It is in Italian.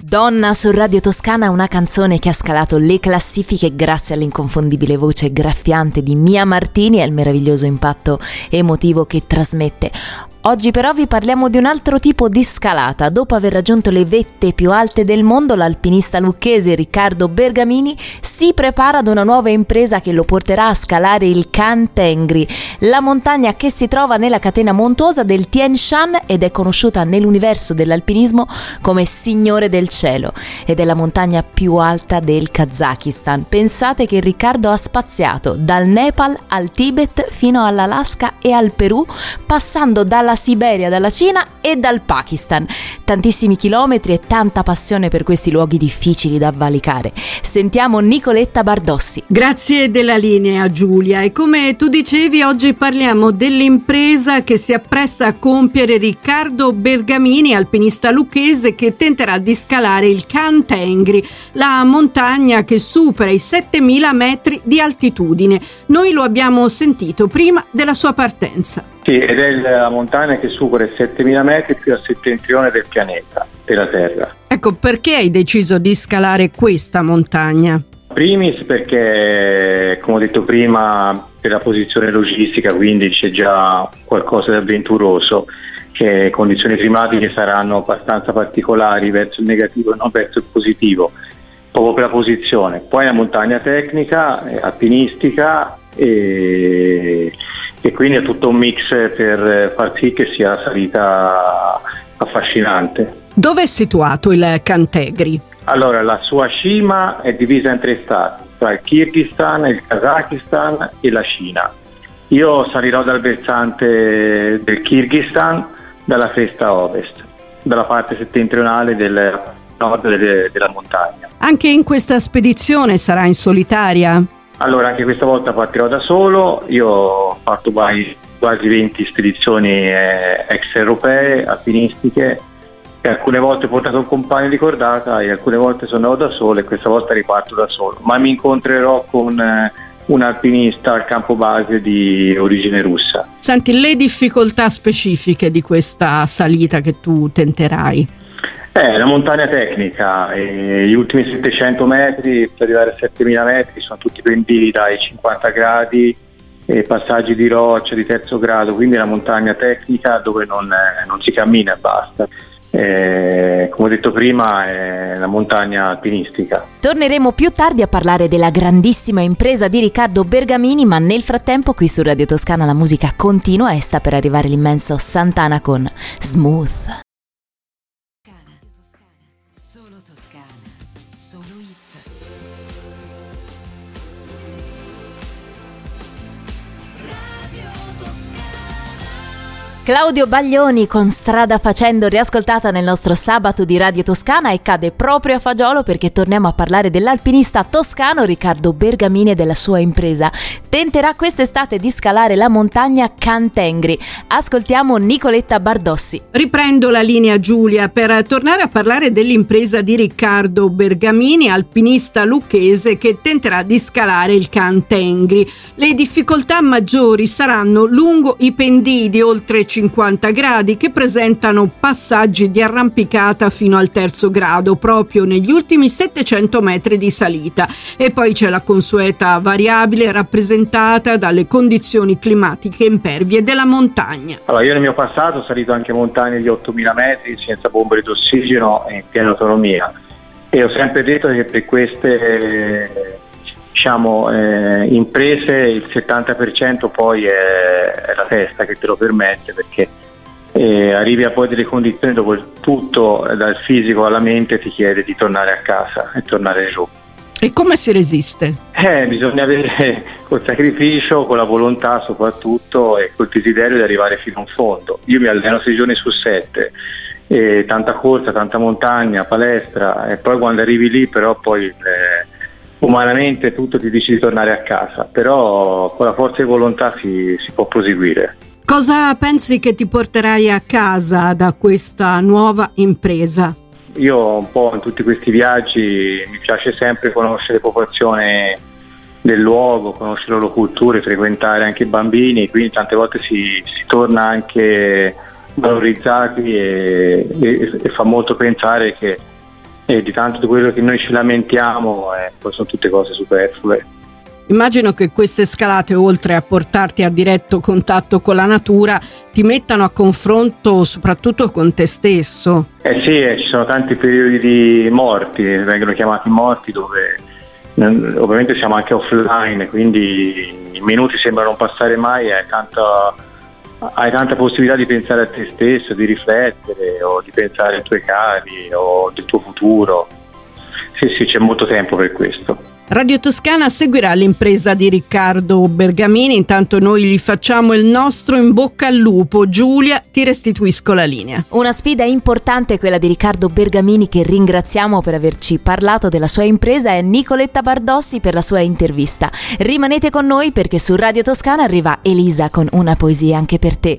Donna su Radio Toscana, una canzone che ha scalato le classifiche grazie all'inconfondibile voce graffiante di Mia Martini e al meraviglioso impatto emotivo che trasmette. Oggi però vi parliamo di un altro tipo di scalata. Dopo aver raggiunto le vette più alte del mondo, l'alpinista lucchese Riccardo Bergamini si prepara ad una nuova impresa che lo porterà a scalare il Khan Tengri, la montagna che si trova nella catena montuosa del Tien Shan ed è conosciuta nell'universo dell'alpinismo come Signore del Cielo, ed è la montagna più alta del Kazakistan. Pensate che Riccardo ha spaziato dal Nepal al Tibet fino all'Alaska e al Perù, passando dalla Siberia, dalla Cina e dal Pakistan. Tantissimi chilometri e tanta passione per questi luoghi difficili da valicare. Sentiamo Nicoletta Bardossi. Grazie della linea, Giulia. E come tu dicevi, oggi parliamo dell'impresa che si appresta a compiere Riccardo Bergamini, alpinista lucchese, che tenterà di scalare il Khan Tengri, la montagna che supera i 7.000 metri di altitudine. Noi lo abbiamo sentito prima della sua partenza. Sì, ed è la montagna che supera i 7.000 metri più a settentrione del pianeta, della Terra. Ecco, perché hai deciso di scalare questa montagna? Primis perché, come ho detto prima, per la posizione logistica, quindi c'è già qualcosa di avventuroso, che condizioni climatiche saranno abbastanza particolari verso il negativo e non verso il positivo, proprio per la posizione. Poi è una montagna tecnica, alpinistica e quindi è tutto un mix per far sì che sia una salita affascinante. Dove è situato il Khan Tengri? Allora, la sua cima è divisa in 3 stati, tra il Kirghizistan, il Kazakistan e la Cina. Io salirò dal versante del Kirghizistan, dalla cresta ovest, dalla parte settentrionale del nord della montagna. Anche in questa spedizione sarà in solitaria? Allora, anche questa volta partirò da solo. Io ho fatto quasi 20 spedizioni extraeuropee, alpinistiche, e alcune volte ho portato un compagno di cordata e alcune volte sono andato da solo, e questa volta riparto da solo. Ma mi incontrerò con un alpinista al campo base di origine russa. Senti, le difficoltà specifiche di questa salita che tu tenterai? È una montagna tecnica, gli ultimi 700 metri per arrivare a 7.000 metri sono tutti pendii dai 50 gradi e passaggi di roccia di terzo grado, quindi è una montagna tecnica dove non si cammina e basta. Come ho detto prima, è una montagna alpinistica. Torneremo più tardi a parlare della grandissima impresa di Riccardo Bergamini, ma nel frattempo qui su Radio Toscana la musica continua e sta per arrivare l'immenso Santana con Smooth. Claudio Baglioni con Strada Facendo, riascoltata nel nostro sabato di Radio Toscana, e cade proprio a fagiolo perché torniamo a parlare dell'alpinista toscano Riccardo Bergamini e della sua impresa. Tenterà quest'estate di scalare la montagna Khan Tengri. Ascoltiamo Nicoletta Bardossi. Riprendo la linea, Giulia, per tornare a parlare dell'impresa di Riccardo Bergamini, alpinista lucchese che tenterà di scalare il Khan Tengri. Le difficoltà maggiori saranno lungo i pendii di oltre 50 gradi che presentano passaggi di arrampicata fino al terzo grado proprio negli ultimi 700 metri di salita, e poi c'è la consueta variabile rappresentata dalle condizioni climatiche impervie della montagna. Allora, io nel mio passato ho salito anche montagne di 8.000 metri senza bombe d'ossigeno e in piena autonomia, e ho sempre detto che per queste imprese il 70% poi è la testa che te lo permette, perché arrivi a poi delle condizioni dove tutto dal fisico alla mente ti chiede di tornare a casa e tornare giù. E come si resiste? Bisogna avere col sacrificio, con la volontà soprattutto e col desiderio di arrivare fino in fondo. Io mi alleno 6 giorni su 7, tanta corsa, tanta montagna, palestra, e poi quando arrivi lì però poi umanamente tutto ti dice di tornare a casa, però con la forza di volontà si può proseguire. Cosa pensi che ti porterai a casa da questa nuova impresa? Io un po' in tutti questi viaggi mi piace sempre conoscere le popolazioni del luogo, conoscere le loro culture, frequentare anche i bambini, quindi tante volte si torna anche valorizzati e fa molto pensare che e di tanto di quello che noi ci lamentiamo poi sono tutte cose superflue. Immagino che queste scalate, oltre a portarti a diretto contatto con la natura, ti mettano a confronto soprattutto con te stesso. Sì, ci sono tanti periodi di morti, vengono chiamati morti, dove ovviamente siamo anche offline, quindi i minuti sembrano non passare mai, hai tanta possibilità di pensare a te stesso, di riflettere o di pensare ai tuoi cari o del tuo futuro. Sì, c'è molto tempo per questo. Radio Toscana seguirà l'impresa di Riccardo Bergamini, intanto noi gli facciamo il nostro in bocca al lupo. Giulia, ti restituisco la linea. Una sfida importante quella di Riccardo Bergamini, che ringraziamo per averci parlato della sua impresa, e Nicoletta Bardossi per la sua intervista. Rimanete con noi perché su Radio Toscana arriva Elisa con una poesia anche per te.